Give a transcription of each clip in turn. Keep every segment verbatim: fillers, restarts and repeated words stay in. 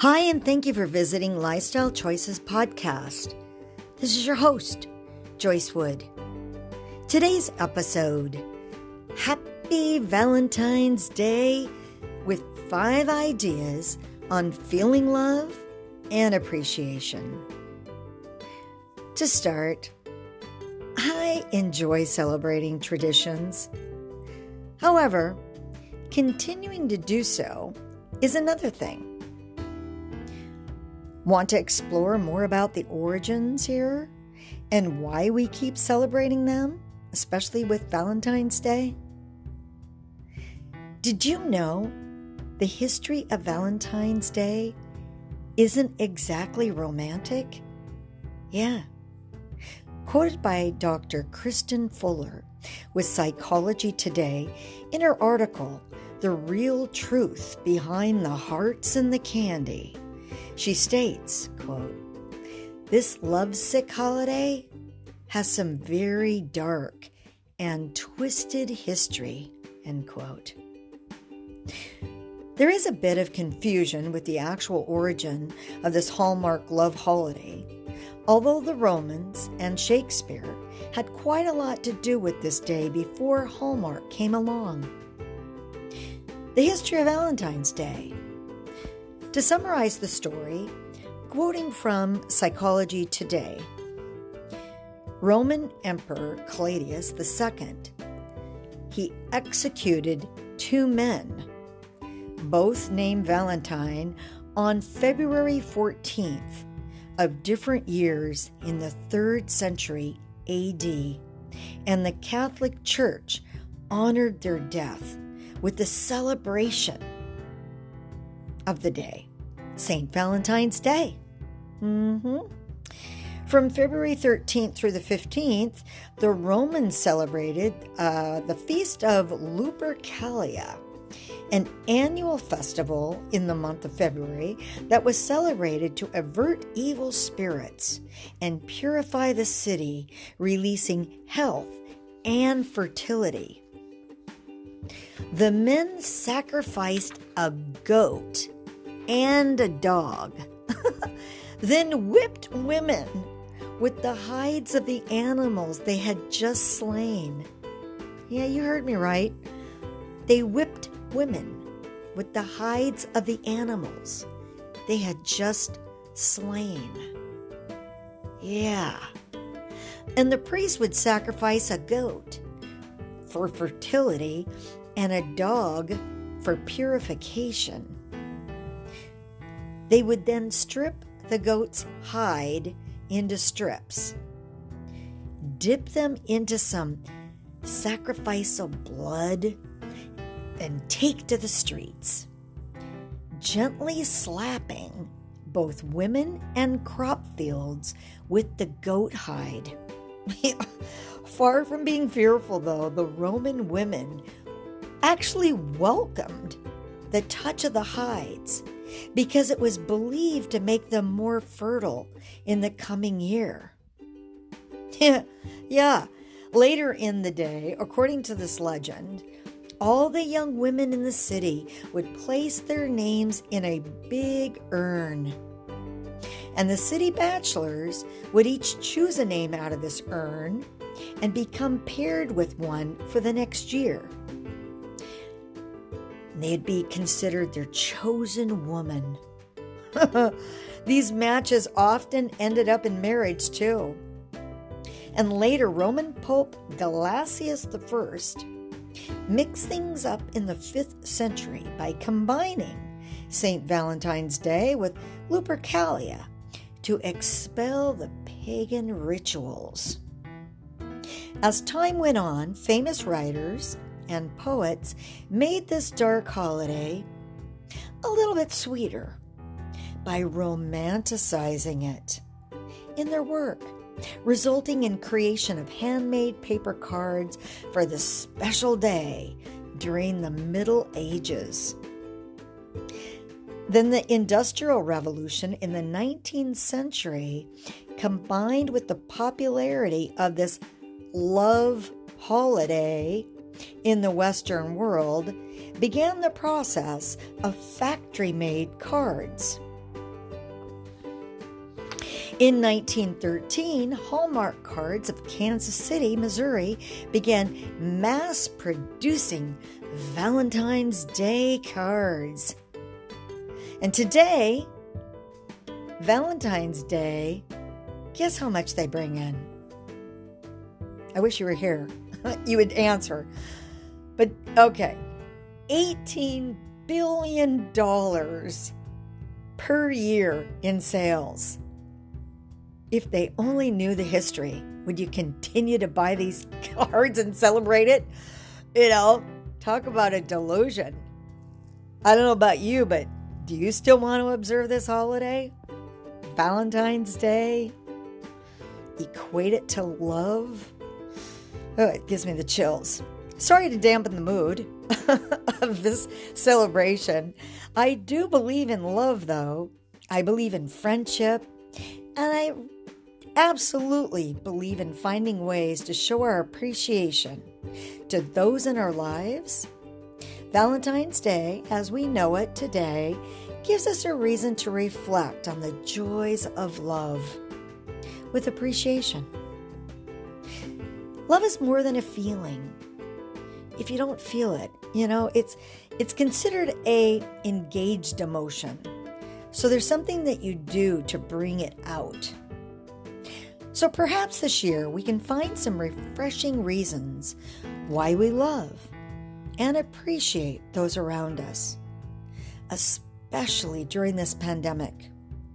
Hi, and thank you for visiting Lifestyle Choices Podcast. This is your host, Joyce Wood. Today's episode, Happy Valentine's Day, with five ideas on feeling love and appreciation. To start, I enjoy celebrating traditions. However, continuing to do so is another thing. Want to explore more about the origins here and why we keep celebrating them, especially with Valentine's Day? Did you know the history of Valentine's Day isn't exactly romantic? Yeah. Quoted by Doctor Kristen Fuller with Psychology Today in her article, The Real Truth Behind the Hearts and the Candy, she states, quote, "This lovesick holiday has some very dark and twisted history," end quote. There is a bit of confusion with the actual origin of this Hallmark love holiday, although the Romans and Shakespeare had quite a lot to do with this day before Hallmark came along. The history of Valentine's Day. To summarize the story, quoting from Psychology Today, Roman Emperor Claudius the Second, he executed two men, both named Valentine, on February fourteenth of different years in the third century A D, and the Catholic Church honored their death with the celebration of the day, Saint Valentine's Day. Mm-hmm. From February thirteenth through the fifteenth, the Romans celebrated uh, the feast of Lupercalia, an annual festival in the month of February that was celebrated to avert evil spirits and purify the city, releasing health and fertility. The men sacrificed a goat and a dog, then whipped women with the hides of the animals they had just slain. Yeah, you heard me right. They whipped women with the hides of the animals they had just slain. Yeah. And the priest would sacrifice a goat for fertility and a dog for purification. They would then strip the goat's hide into strips, dip them into some sacrificial blood, and take to the streets, gently slapping both women and crop fields with the goat hide. Far from being fearful, though, the Roman women actually welcomed the touch of the hides because it was believed to make them more fertile in the coming year. Yeah, yeah. Later in the day, according to this legend, all the young women in the city would place their names in a big urn, and the city bachelors would each choose a name out of this urn and become paired with one for the next year. They'd be considered their chosen woman. These matches often ended up in marriage too. And later, Roman Pope Gelasius the First mixed things up in the fifth century by combining Saint Valentine's Day with Lupercalia to expel the pagan rituals. As time went on, famous writers and poets made this dark holiday a little bit sweeter by romanticizing it in their work, resulting in creation of handmade paper cards for this special day during the Middle Ages. Then the Industrial Revolution in the nineteenth century, combined with the popularity of this love holiday in the Western world, began the process of factory-made cards. In nineteen thirteen, Hallmark Cards of Kansas City, Missouri, began mass producing Valentine's Day cards. And today, Valentine's Day, guess how much they bring in? I wish you were here. You would answer. But okay, eighteen billion dollars per year in sales. If they only knew the history, would you continue to buy these cards and celebrate it? You know, talk about a delusion. I don't know about you, but do you still want to observe this holiday? Valentine's Day? Equate it to love? Oh, it gives me the chills. Sorry to dampen the mood of this celebration. I do believe in love, though. I believe in friendship, and I absolutely believe in finding ways to show our appreciation to those in our lives. Valentine's Day, as we know it today, gives us a reason to reflect on the joys of love with appreciation. Love is more than a feeling. If you don't feel it, you know, it's it's considered a engaged emotion. So there's something that you do to bring it out. So perhaps this year we can find some refreshing reasons why we love and appreciate those around us, especially during this pandemic.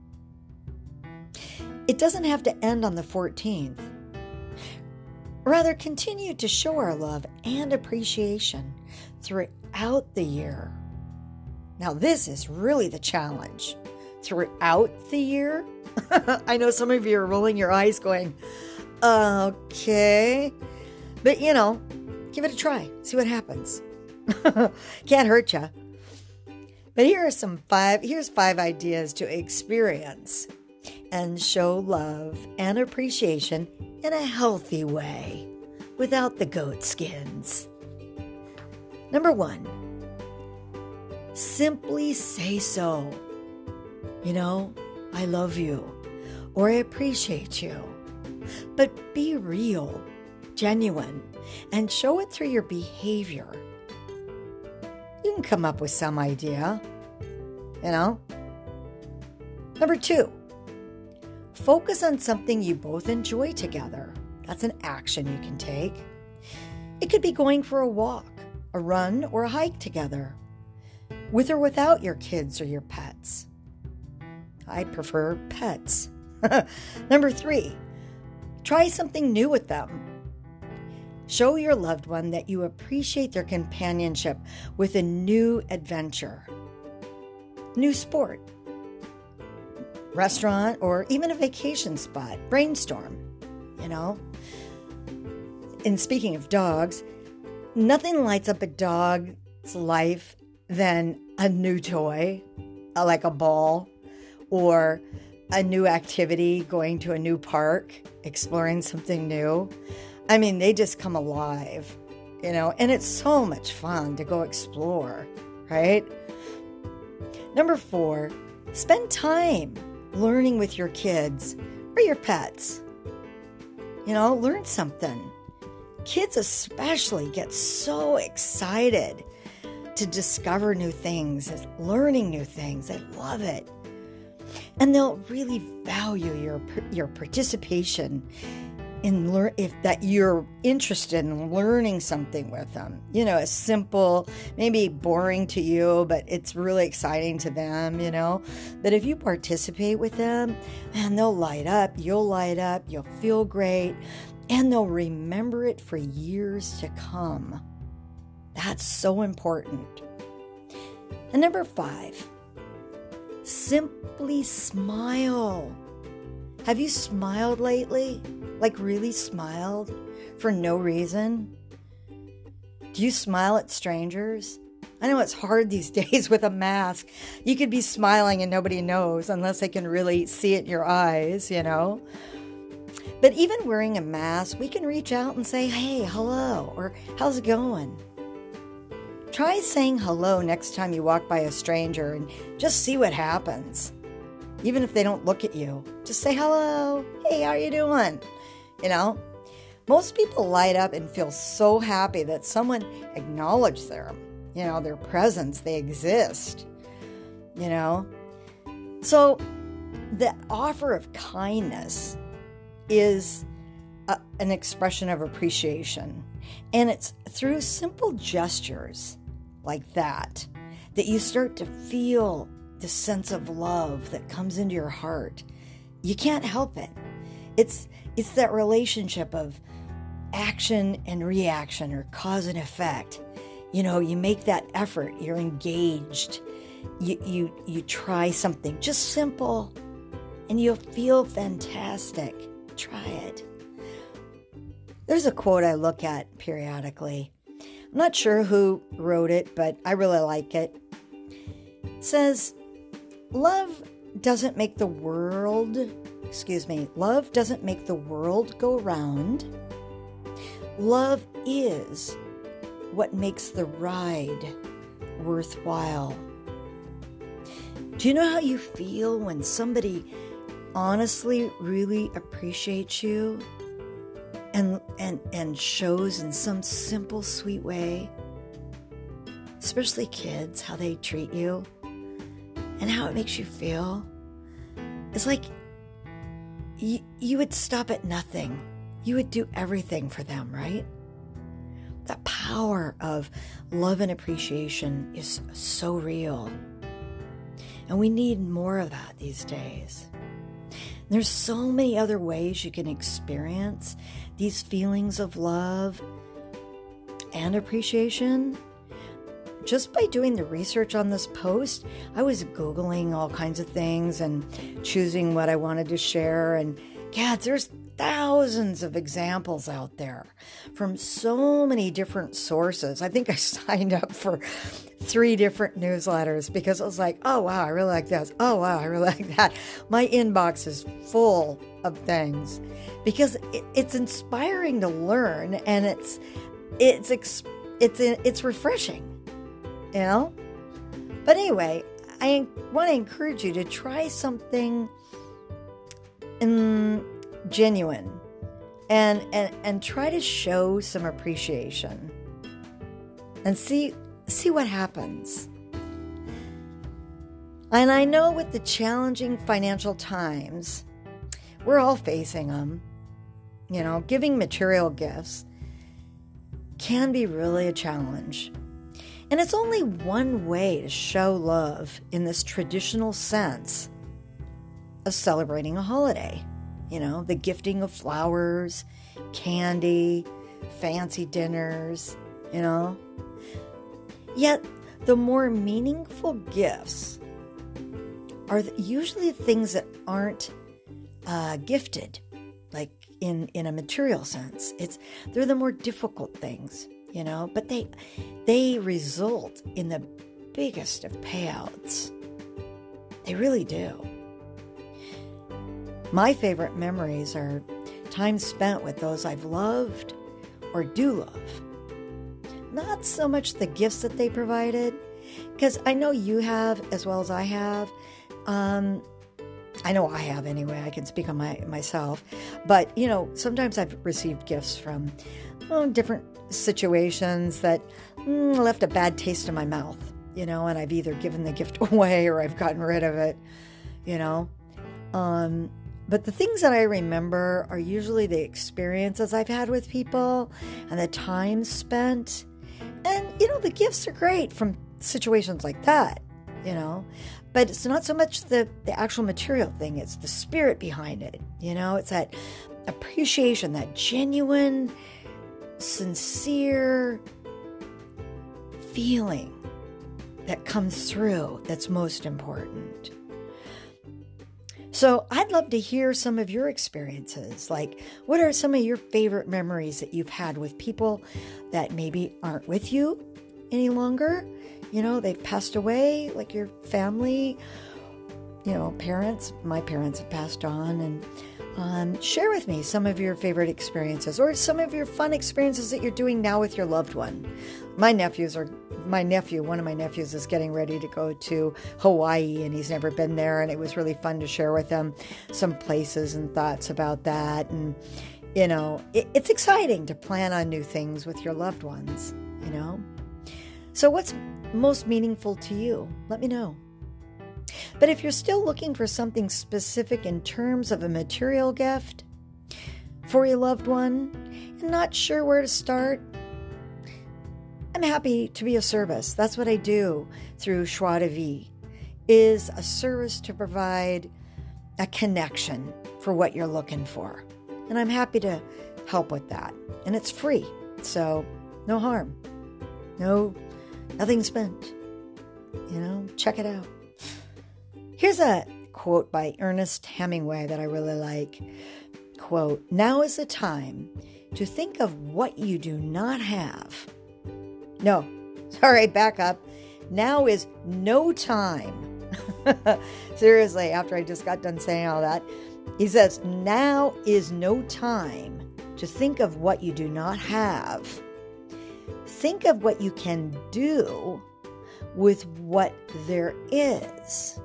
It doesn't have to end on the fourteenth. Rather, continue to show our love and appreciation throughout the year. Now, this is really the challenge. Throughout the year? I know some of you are rolling your eyes going, okay. But, you know, give it a try. See what happens. Can't hurt you. But here are some five, here's five ideas to experience and show love and appreciation in a healthy way without the goat skins. Number one, simply say so. You know, I love you or I appreciate you. But be real, genuine, and show it through your behavior. You can come up with some idea, you know. Number two, focus on something you both enjoy together. That's an action you can take. It could be going for a walk, a run, or a hike together, with or without your kids or your pets. I prefer pets. Number three, try something new with them. Show your loved one that you appreciate their companionship with a new adventure, new sport, restaurant, or even a vacation spot. Brainstorm, you know. And speaking of dogs, nothing lights up a dog's life than a new toy, like a ball, or a new activity, going to a new park, exploring something new. I mean, they just come alive, you know, and it's so much fun to go explore, right? Number four, spend time learning with your kids or your pets. You know, learn something. Kids especially get so excited to discover new things, learning new things. They love it. And they'll really value your your participation in learn if that you're interested in learning something with them. You know, it's simple, maybe boring to you, but it's really exciting to them, you know. But if you participate with them, man, they'll light up, you'll light up, you'll feel great, and they'll remember it for years to come. That's so important. And number five, simply smile. Have you smiled lately? Like really smiled for no reason? Do you smile at strangers? I know it's hard these days with a mask. You could be smiling and nobody knows unless they can really see it in your eyes, you know? But even wearing a mask, we can reach out and say, hey, hello, or how's it going? Try saying hello next time you walk by a stranger and just see what happens. Even if they don't look at you, just say hello. Hey, how are you doing? You know, most people light up and feel so happy that someone acknowledged them, you know, their presence, they exist, you know. So the offer of kindness is a, an expression of appreciation. And it's through simple gestures like that that you start to feel the sense of love that comes into your heart. You can't help it. It's it's that relationship of action and reaction, or cause and effect. You know, you make that effort, you're engaged, you you you try something just simple, and you'll feel fantastic. Try it. There's a quote I look at periodically. I'm not sure who wrote it, but I really like it. It says, love doesn't make the world, excuse me, love doesn't make the world go round. Love is what makes the ride worthwhile. Do you know how you feel when somebody honestly really appreciates you and and and shows in some simple, sweet way? Especially kids, how they treat you and how it makes you feel. It's like you, you would stop at nothing. You would do everything for them, right? The power of love and appreciation is so real. And we need more of that these days. There's so many other ways you can experience these feelings of love and appreciation. Just by doing the research on this post, I was Googling all kinds of things and choosing what I wanted to share. And God, there's thousands of examples out there from so many different sources. I think I signed up for three different newsletters because I was like, oh, wow, I really like this. Oh, wow, I really like that. My inbox is full of things because it, it's inspiring to learn, and it's it's it's it's, it's refreshing, you know? But anyway, I want to encourage you to try something in genuine and, and and try to show some appreciation and see see what happens. And I know with the challenging financial times, we're all facing them. You know, giving material gifts can be really a challenge. And it's only one way to show love in this traditional sense of celebrating a holiday. You know, the gifting of flowers, candy, fancy dinners, you know. Yet, the more meaningful gifts are usually things that aren't uh, gifted, like in, in a material sense. It's they're the more difficult things, you know, but they they result in the biggest of payouts. They really do. My favorite memories are time spent with those I've loved or do love. Not so much the gifts that they provided, because I know you have as well as I have. Um, I know I have anyway. I can speak on my myself. But, you know, sometimes I've received gifts from well, different situations that mm, left a bad taste in my mouth, you know, and I've either given the gift away or I've gotten rid of it, you know. Um, but the things that I remember are usually the experiences I've had with people and the time spent. And, you know, the gifts are great from situations like that, you know. But it's not so much the, the actual material thing. It's the spirit behind it, you know. It's that appreciation, that genuine, sincere feeling that comes through that's most important. So I'd love to hear some of your experiences. Like, what are some of your favorite memories that you've had with people that maybe aren't with you any longer? You know, they've passed away, like your family, you know, parents. My parents have passed on. And Um, share with me some of your favorite experiences or some of your fun experiences that you're doing now with your loved one. My nephews are, my nephew, one of my nephews is getting ready to go to Hawaii, and he's never been there, and it was really fun to share with him some places and thoughts about that. And, you know, it, it's exciting to plan on new things with your loved ones, you know. So what's most meaningful to you? Let me know. But if you're still looking for something specific in terms of a material gift for your loved one and not sure where to start, I'm happy to be of service. That's what I do through Joie de Vie, is a service to provide a connection for what you're looking for. And I'm happy to help with that. And it's free, so no harm. No, nothing spent. You know, check it out. Here's a quote by Ernest Hemingway that I really like. Quote, "Now is the time to think of what you do not have." No, sorry, back up. Now is no time. Seriously, after I just got done saying all that, he says, now is no time to think of what you do not have. Think of what you can do with what there is.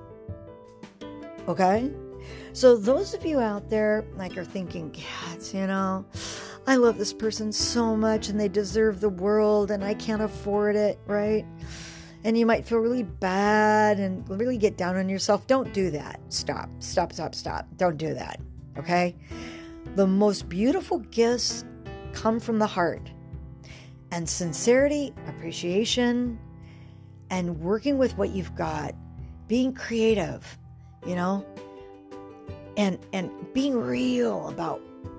Okay? So those of you out there like are thinking, God, you know, I love this person so much and they deserve the world and I can't afford it, right? And you might feel really bad and really get down on yourself. Don't do that. Stop, stop, stop, stop. Don't do that. Okay? The most beautiful gifts come from the heart. And sincerity, appreciation, and working with what you've got, being creative, you know, and and being real about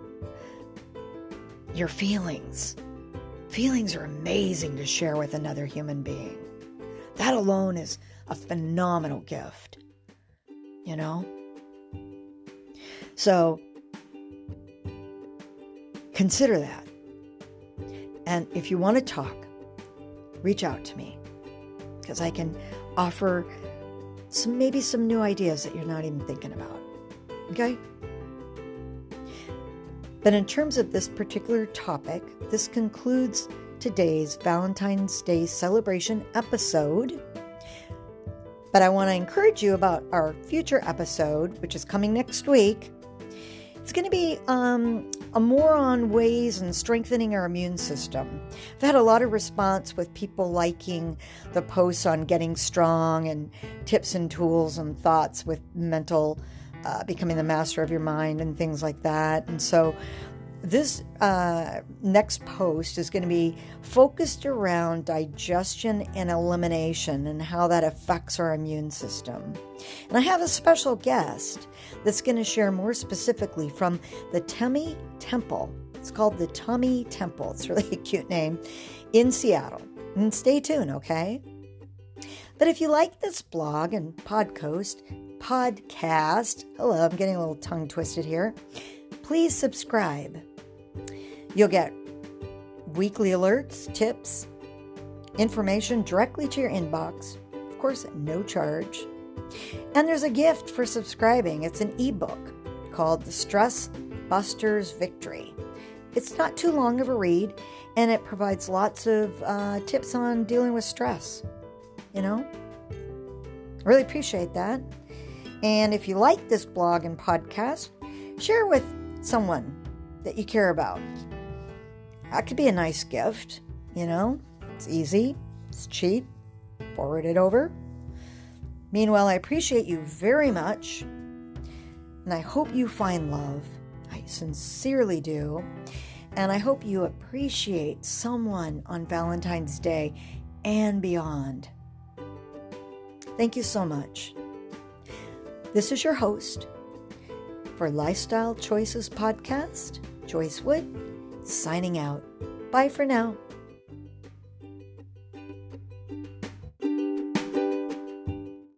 your feelings. Feelings are amazing to share with another human being. That alone is a phenomenal gift, you know? So consider that. And if you want to talk, reach out to me, because I can offer some maybe some new ideas that you're not even thinking about. Okay? But in terms of this particular topic, this concludes today's Valentine's Day celebration episode. But I want to encourage you about our future episode, which is coming next week. It's going to be um, a more on ways in strengthening our immune system. I've had a lot of response with people liking the posts on getting strong and tips and tools and thoughts with mental, uh, becoming the master of your mind and things like that. And so this uh, next post is going to be focused around digestion and elimination and how that affects our immune system. And I have a special guest that's going to share more specifically from the Tummy Temple. It's called the Tummy Temple. It's really a cute name, in Seattle. And stay tuned, okay? But if you like this blog and podcast, podcast, hello, I'm getting a little tongue twisted here, please subscribe. You'll get weekly alerts, tips, information directly to your inbox. Of course, at no charge. And there's a gift for subscribing. It's an ebook called The Stress Busters Victory. It's not too long of a read, and it provides lots of uh, tips on dealing with stress. You know? Really appreciate that. And if you like this blog and podcast, share with someone that you care about. That could be a nice gift, you know? It's easy, it's cheap, forward it over. Meanwhile, I appreciate you very much, and I hope you find love. I sincerely do. And I hope you appreciate someone on Valentine's Day and beyond. Thank you so much. This is your host for Lifestyle Choices Podcast, Joyce Wood, signing out. Bye for now.